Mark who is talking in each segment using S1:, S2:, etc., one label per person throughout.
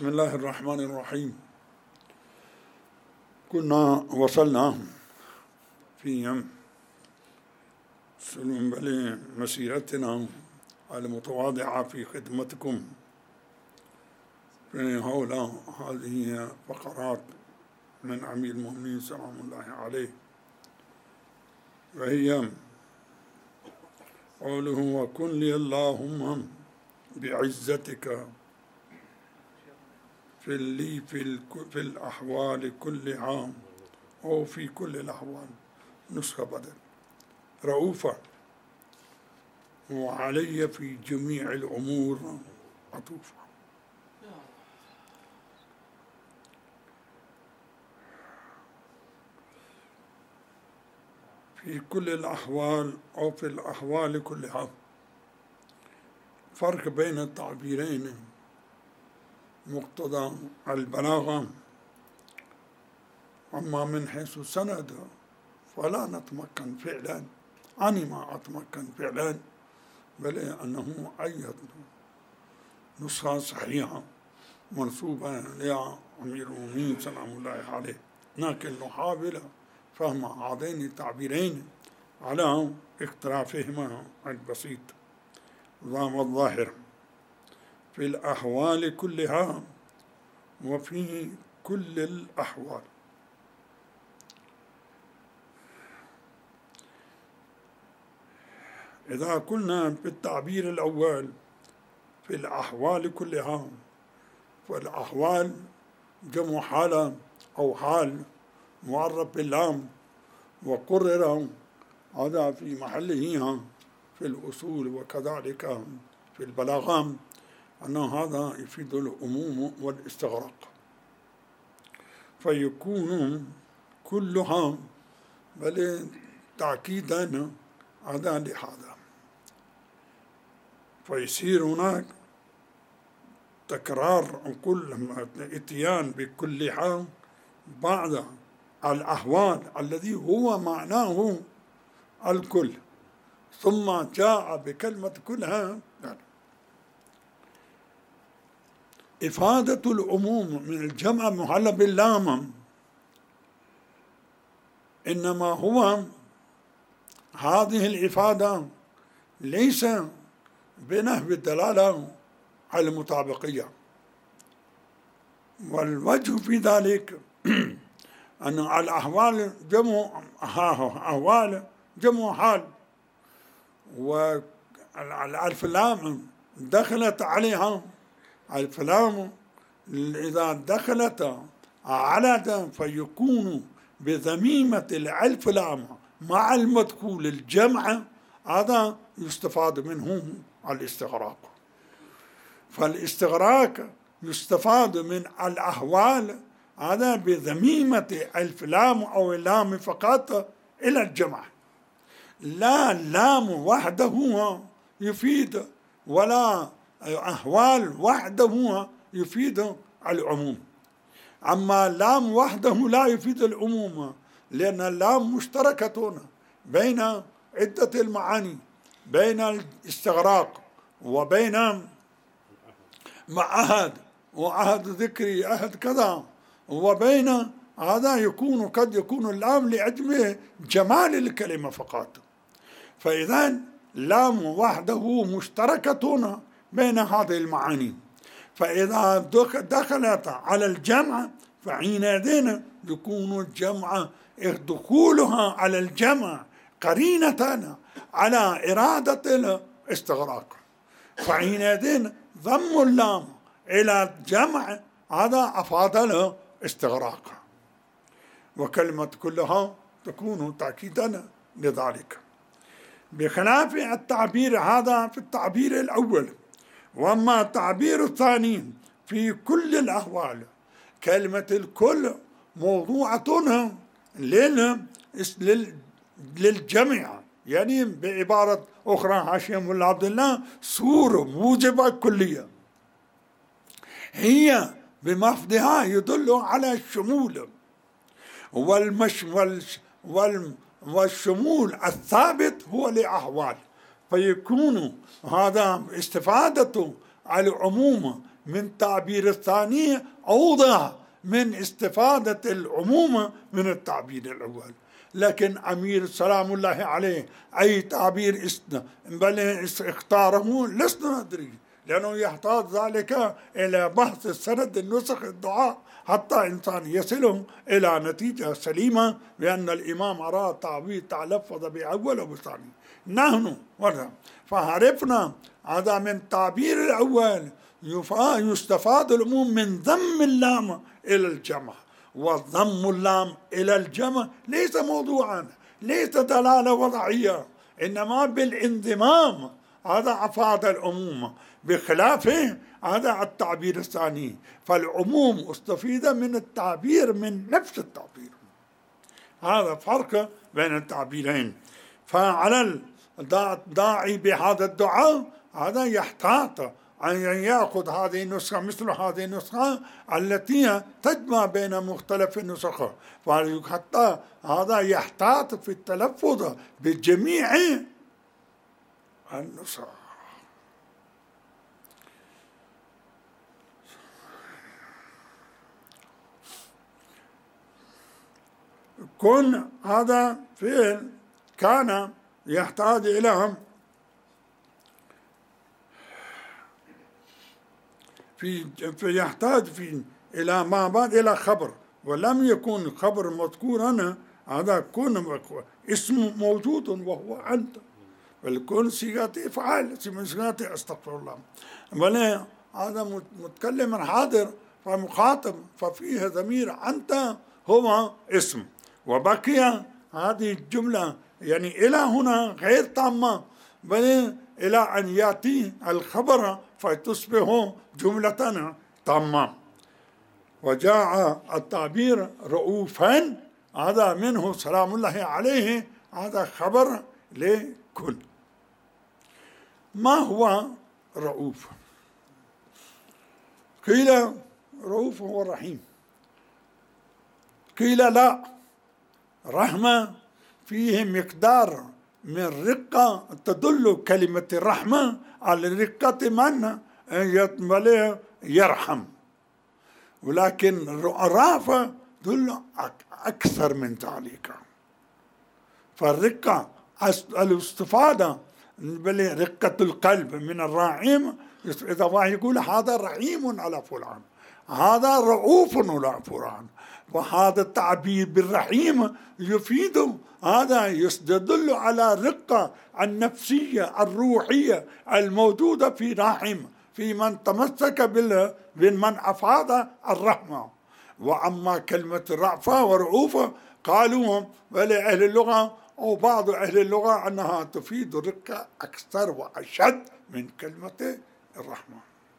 S1: بسم الله الرحمن الرحيم. كنا وصلنا في سلم مسيرتنا المتواضعة في خدمتكم في هذه فقرات من أمير المؤمنين سلام الله عليه، وهي قوله: وكن لي اللهم بعزتك في الأحوال كلها، أو في كل الأحوال، نسخة بدل، رؤوفا وعلي في جميع الأمور عطوفا. في كل الأحوال أو في الأحوال كلها، فرق بين التعبيرين مقتضى البلاغة. أما من حيث السند فلا نتمكن فعلا، أنا ما أتمكن فعلا، بل أنه أيضا نسخة صحيحة منسوبة إلى أمير المؤمنين سلام الله عليه، لكن نحاول فهم هذين التعبيرين على اختلافهما البسيط والظاهر. في الأحوال كلها وفي كل الأحوال. إذا قلنا بالتعبير الأول في الأحوال كلها، فالأحوال جمع حالة أو حال معرف باللام، وقرر هذا في محله في الأصول وكذلك في البلاغة أن هذا يفيد العموم والاستغراق، فيكون كلها بل تأكيدا هذا لهذا، فيصير هناك تكرار كل اتيان بكلها بعد الأحوال الذي هو معناه الكل، ثم جاء بكلمة كلها يعني إفادة العموم من الجمع محل باللام، إنما هو هذه الإفادة ليس بنحو الدلالة على المطابقية، والوجه في ذلك أن الأحوال جمع أحوال جمع حال، والألف لام دخلت عليها، الألف لام إذا دخلت على فيكون بذميمة الألف لام مع المدخول الجمع، هذا يستفاد منه الاستغراق. فالاستغراق يستفاد من الأحوال هذا بذميمة ألف لام أو اللام فقط إلى الجمع، لا لام وحده يفيد ولا أحوال وحده يفيد العموم. أما لام وحده لا يفيد العموم، لأن اللام مشتركة بين عدة المعاني، بين الاستغراق وبين مع عهد وعهد ذكري عهد كذا، وبين هذا يكون قد يكون اللام لأجل جمال الكلمة فقط. فإذا لام وحده مشتركة بين هذه المعاني، فإذا دخلت على الجمع فحينئذ يكون الجمع دخولها على الجمع قرينة على إرادة الاستغراق، فحينئذ ضم اللام إلى الجمع هذا أفاد الاستغراق، وكلمة كلها تكون تأكيدا لذلك، بخلاف التعبير هذا في التعبير الأول. وأما التعبير الثاني في كل الأحوال، كلمة الكل موضوعة للجميع، يعني بعبارة أخرى هاشم ولا عبد الله صورة موجبة كلية، هي بمفردها يدل على الشمول والشمول الثابت هو لأحوال، فيكون هذا استفادة العموم من تعبير الثاني أوضح من استفادة العموم من التعبير الأول. لكن أمير سلام الله عليه أي تعبير بل اختاره لسنا ندري، لأنه يحتاج ذلك إلى بحث السند النسخ الدعاء حتى إنسان يصل إلى نتيجة سليمة بأن الإمام أراد تعبير تلفظ بأول وبثاني. نحن فعرفنا هذا من تعبير الأول يستفاد العموم من ضم اللام إلى الجمع، وضم اللام إلى الجمع ليس موضوعا، ليس دلالة وضعية، إنما بالانضمام هذا أفاد العموم، بخلاف هذا التعبير الثاني فالعموم استفيد من التعبير من نفس التعبير. هذا فرق بين التعبيرين. فعلى الداعي بهذا الدعاء هذا يحتاط أن يأخذ هذه النسخة مثل هذه النسخة التي تجمع بين مختلف النسخ، فحتى هذا يحتاط في التلفظ بجميع النسخ. كن هذا فعل كان يحتاج إلى إلى ما بعد إلى خبر، ولم يكن خبر مذكورا، هذا كن اسم موجود وهو أنت، بل كن صيغة إفعال صيغة استغفر الله، بل هذا متكلم حاضر فمخاطب، ففيه ضمير أنت هو اسم، وبقي هذه الجملة يعني إلى هنا غير تامة، بل إلى أن يأتي الخبر فتصبح جملة تامة. وجاء التعبير رؤوفا هذا منه سلام الله عليه، هذا خبر لكل. ما هو رؤوف؟ قيل رؤوف هو الرحيم، قيل لا، رحمة فيه مقدار من رقة تدل كلمة الرحمة على رقة من يرحم، ولكن الرأفة تدل أكثر من ذلك. فالرقة الاستفادة رقة القلب من الرحيم، إذا واحد يقول هذا رحيم على فلان، هذا رؤوف على فلان، وهذا التعبير بالرحيم يفيد هذا يدل على الرقة النفسية الروحية الموجودة في رحم، في من تمسك من أفاد الرحمة. وأما كلمة رأفة ورؤوفة قالوا ولأهل اللغة أو بعض أهل اللغة أنها تفيد رقة أكثر وأشد من كلمة الرحمة.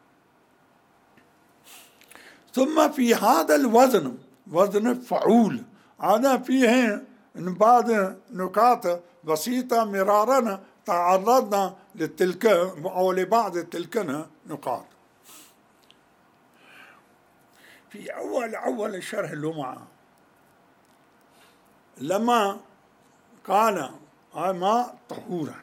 S1: ثم في هذا الوزن وزن فعول، هذا فيه بعض نقاط بسيطة مرارا تعرضنا لتلك أو لبعض تلك نقاط. في أول شرح اللمعة لما قال ماء طهورا،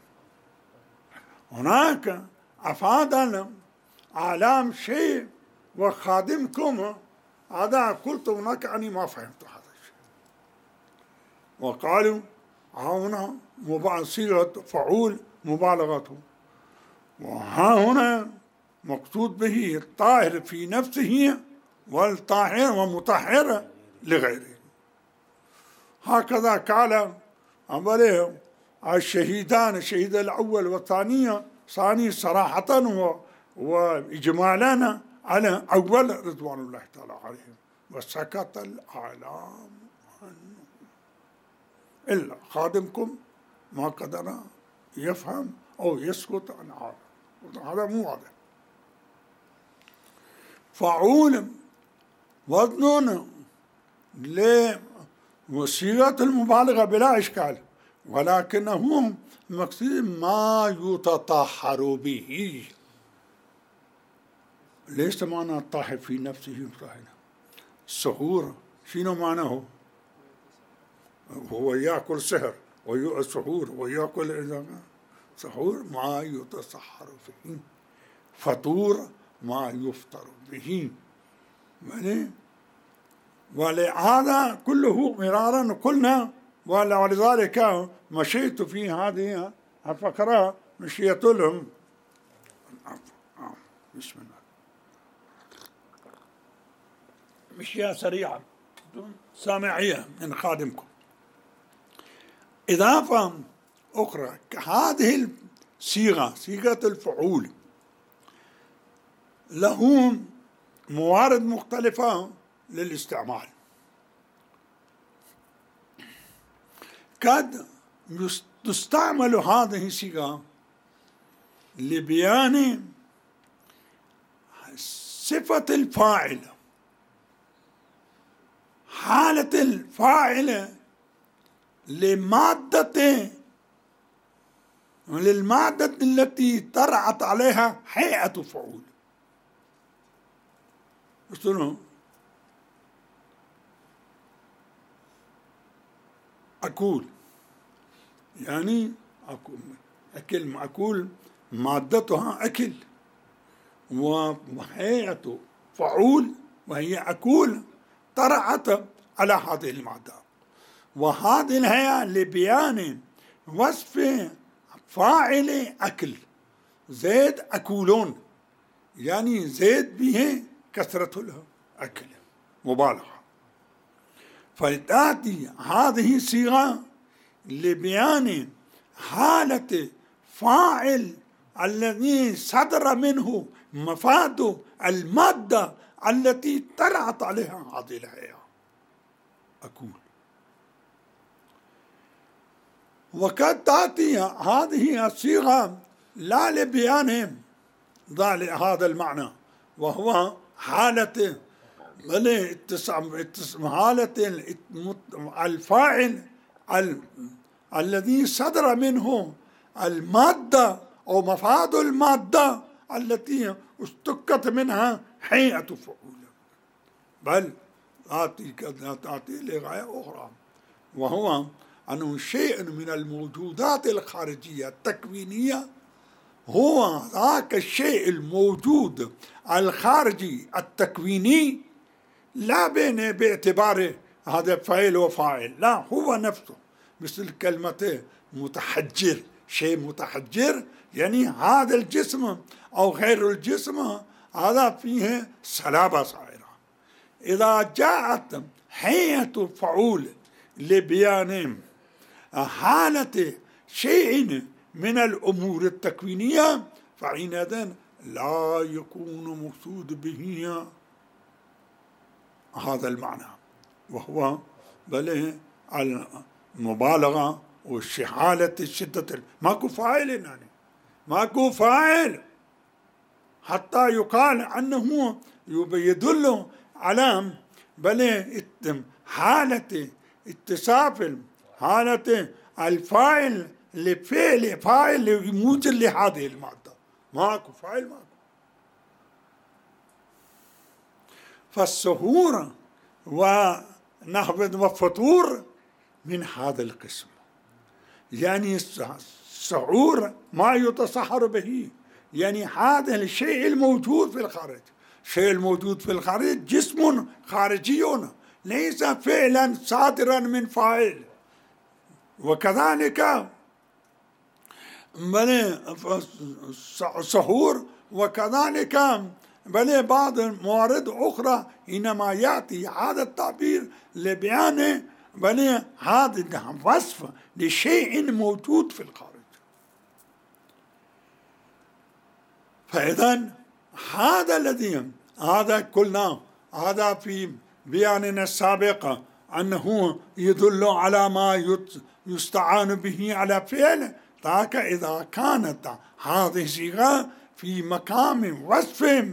S1: هناك أفادنا أعلام شيء وخادمكم، هذا قلت هناك أني ما فهمت هذا الشيء، وقالوا هنا صيغة فعول مبالغته، وها هنا مقصود به الطاهر في نفسه والطاهر ومطهر لغيره. هكذا قال أوله الشهيدان، الشهيد الأول والثاني ثاني صراحة وإجمالا على أول رضوان الله تعالى عليهم، وسكت الأعلام عنه إلا خادمكم ما قدر يفهم أو يسكت عن هذا مو واضح. فعول وزن لصيغة المبالغة بلا إشكال، ولكنه مقصود ما يتطهر به، ليس معنى الطاهر في نفسه طاهر. السحور شنو معناه؟ هو يأكل سحر وسحور ويأكل سحور ما يتسحر فيه. فطور ما يفطر به. ولهذا كله مرارا قلنا، ولذلك مشيت في هذه الفقرة مشية لهم. بسم الله. مشية سريعة سامعية من خادمكم. إضافة أخرى، هذه الصيغة، صيغة الفعول، له موارد مختلفة للاستعمال. قد تستعمل هذه الصيغة لبيان صفة الفاعل، حالة الفاعل للمادة التي طرأت عليها هيئة فعول. شنو؟ أكول، يعني أكل مأكول مادتها أكل، وهيئة فعول وهي أكول طرأت على هذه المادة. وهذه الهيئة لبيان وصف فاعل أكل، زيد أكولون، يعني زيد به كثرة الأكل مبالغة. فتأتي هذه الصيغة لبيان حالة فاعل الذي صدر منه مفاد المادة التي طرأت عليها هذه الهيئة أكول. وقد تأتي هذه الصيغة لا لبيان هذا المعنى، وهو حالة الفاعل الذي صدر منه المادة أو مفاد المادة التي اشتقت منها هيئة فعول، بل تأتي لغاية أخرى، وهو أنه شيء من الموجودات الخارجية التكوينية هو ذاك الشيء الموجود الخارجي التكويني، لا باعتباره هذا فاعل وفاعل، لا، هو نفسه. مثل كلمة متحجر، شيء متحجر يعني هذا الجسم أو غير الجسم هذا فيه صلابة صائرة. إذا جاءت هيئة فعول لبيان حالة شيء من الأمور التكوينية فحينئذ لا يكون مقصود به هذا المعنى، وهو بل المبالغة والشحالة الشدة. ماكو فاعل، يعني ماكو فاعل حتى يقال أنه يدل على بل حالة اتصاف حالة الفاعل لفعل فاعل موجد لهذه المادة. ماكو فاعل، ماكو. فالسحور ونهض وفطور من هذا القسم، يعني السحور ما يتسحر به، يعني هذا الشيء الموجود في الخارج. الشيء الموجود في الخارج جسم خارجي ليس فعلا صادرا من فاعل. وكذلك السحور، وكذلك بعض الموارد أخرى حينما يأتي هذا التعبير لبيان هذا وصف لشيء موجود في الخارج. فإذا هذا الذي قلنا هذا في بياننا السابق أنه يدل على ما يستعان به على فعل. ذاك إذا كانت هذه الصيغة في مقام وصف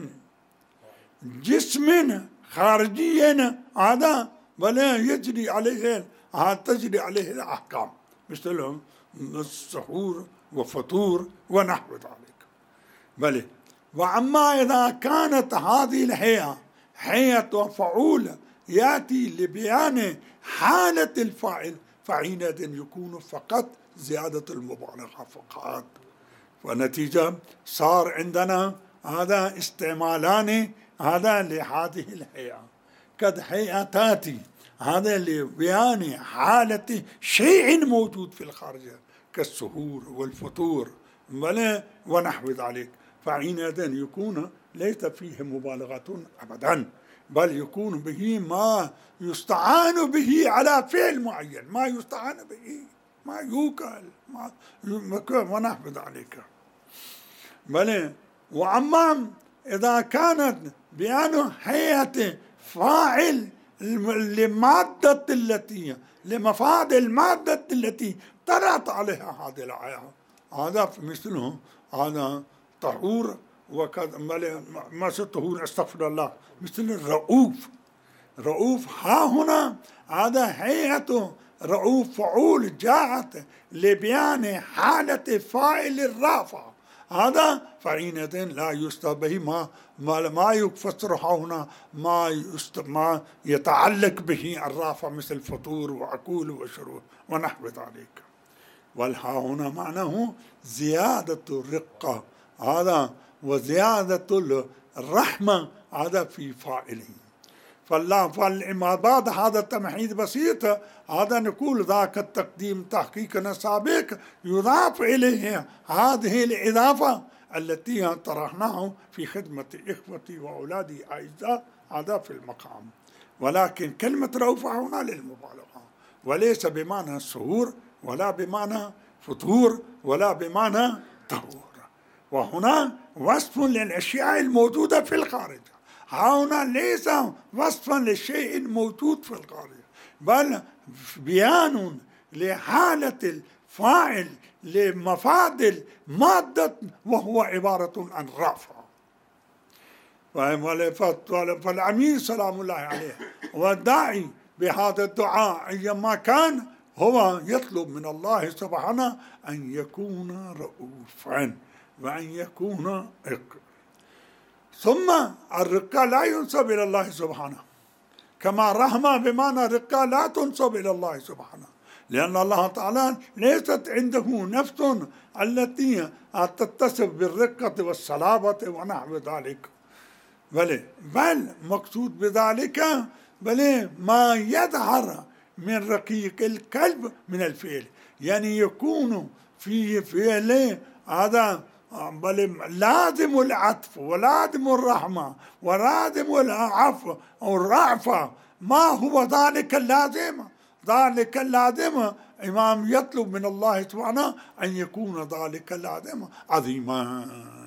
S1: جسم خارجي هذا ولا يجري عليه تجري عليه الأحكام، مثل السحور وفطور ونحو ذلك. بل وأما إذا كانت هذه الهيئة هيئة فعول يأتي لبيان حالة الفاعل فحينئذ يكون فقط زيادة المبالغة فقط. ونتيجة صار عندنا هذا استعمالان هذا لهذه الهيئة قد هيئتاتي هذا لبيان حالة شيء موجود في الخارج كالسهور والفطور ونحو ذلك، فحينئذ يكون ليس فيه مبالغة أبدا، بل يكون به ما يستعان به على فعل معين، ما يستعان به، ما يوكل ونحو ذلك. وأما إذا كانت بيان هيئة فاعل لمادة التي لمفاد المادة التي طرأت عليها هذه الآية، هذا مثله هذا طهور وكذا ما طهور استغفر الله مثل الرؤوف. رؤوف ها هنا هذا هيئة رؤوف فعول جاءت لبيان حالة فاعل الرافع، هذا فحينئذ لا يستبه ما يفسرها هنا ما يتعلق به الرافع مثل فطور وأكل وشرب ونحو ذلك. والها هنا معناه زيادة الرقة هذا وزيادة الرحمة هذا في فاعله. فالإما بعد هذا التمحيد بسيط هذا نقول ذاك التقديم تحقيقنا السابق يضاف إليه هذه الإضافة التي طرحناه في خدمة إخوتي وأولادي أعزاء هذا في المقام. ولكن كلمة رؤوف هنا للمبالغة وليس بمعنى السهور ولا بمعنى فطور ولا بمعنى طهور. وهنا وصف للأشياء الموجودة في الخارج، هنا ليس وصفا للشيء الموجود في الخارج بل بيان لحالة الفاعل لمفاد المادة وهو عبارة عن رافع. فالأمير سلام الله عليه والداعي بهذا الدعاء أيما كان هو يطلب من الله سبحانه أن يكون رؤوفا وأن يكون ثم الرقة لا ينسب إلى الله سبحانه، كما رحمة بمعنى الرقة لا تنسب إلى الله سبحانه، لأن الله تعالى ليست عنده نفس التي تتصف بالرقة والصلابة ونحو ذلك، بل مقصود بذلك ما يظهر من رقيق القلب من الفعل، يعني يكون في فعله هذا لازم العطف ولازم الرحمة ولازم العفو أو الرأفة. ما هو ذلك اللازم؟ ذلك اللازم إمام يطلب من الله سبحانه أن يكون ذلك اللازم عظيما.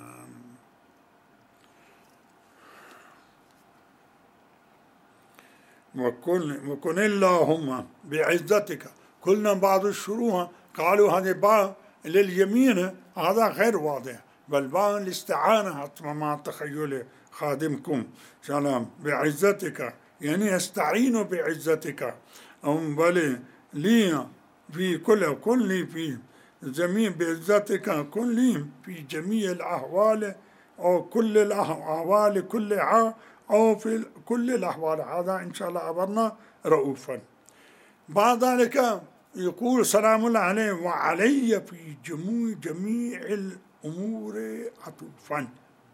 S1: وكن اللهم بعزتك، قلنا بعض الشروح قالوا هذه باء لليمين هذا غير واضح، بل باء الاستعانة مع تخيل خادمكم سلام بعزتك، يعني استعين بعزتك بل لي في كن لي في جميع بعزتك، كن لي في جميع الأحوال أو كل الأحوال كلها أو في كل الأحوال. هذا إن شاء الله أمرنا رؤوفا. بعد ذلك يقول سلام الله عليه وعلي في جميع الأمور عطوفا.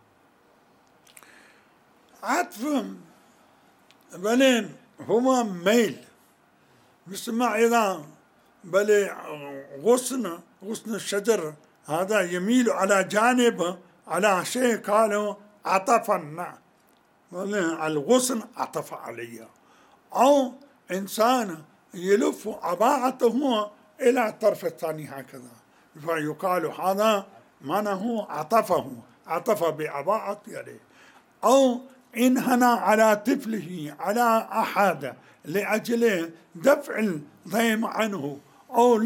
S1: عطف بل هو ميل، مثل ما إذا بل غصن الشجر هذا يميل على جانب على شيء قالوا عطفا، الغصن عطف عليه، أو إنسان يلف عباءته إلى الطرف الثاني هكذا فيقال هذا منه عطف بعباءة يده، أو انهنى على طفله على أحد لأجل دفع الضيم عنه أو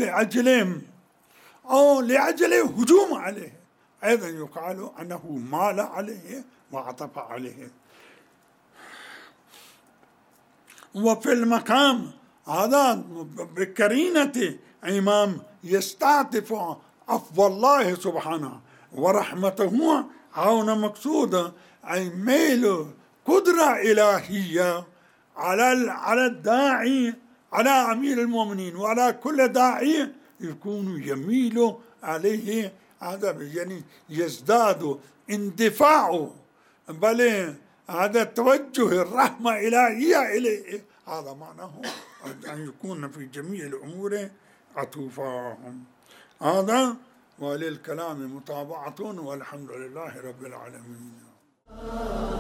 S1: لأجل هجوم عليه، أيضا يقال أنه مال عليه وعطف عليه. وفي المقام هذا بكرينة إمام يستعطف عفو الله سبحانه ورحمته، هنا مقصود أي ميل قدرة إلهية على الداعي على أمير المؤمنين وعلى كل داعي يكون يميل عليه هذا يعني يزداد اندفاعه، بل هذا توجه الرحمة الإلهية إليه، هذا معناه أن يكون في جميع الأمور عطوفا. هذا وللكلام متابعة، والحمد لله رب العالمين.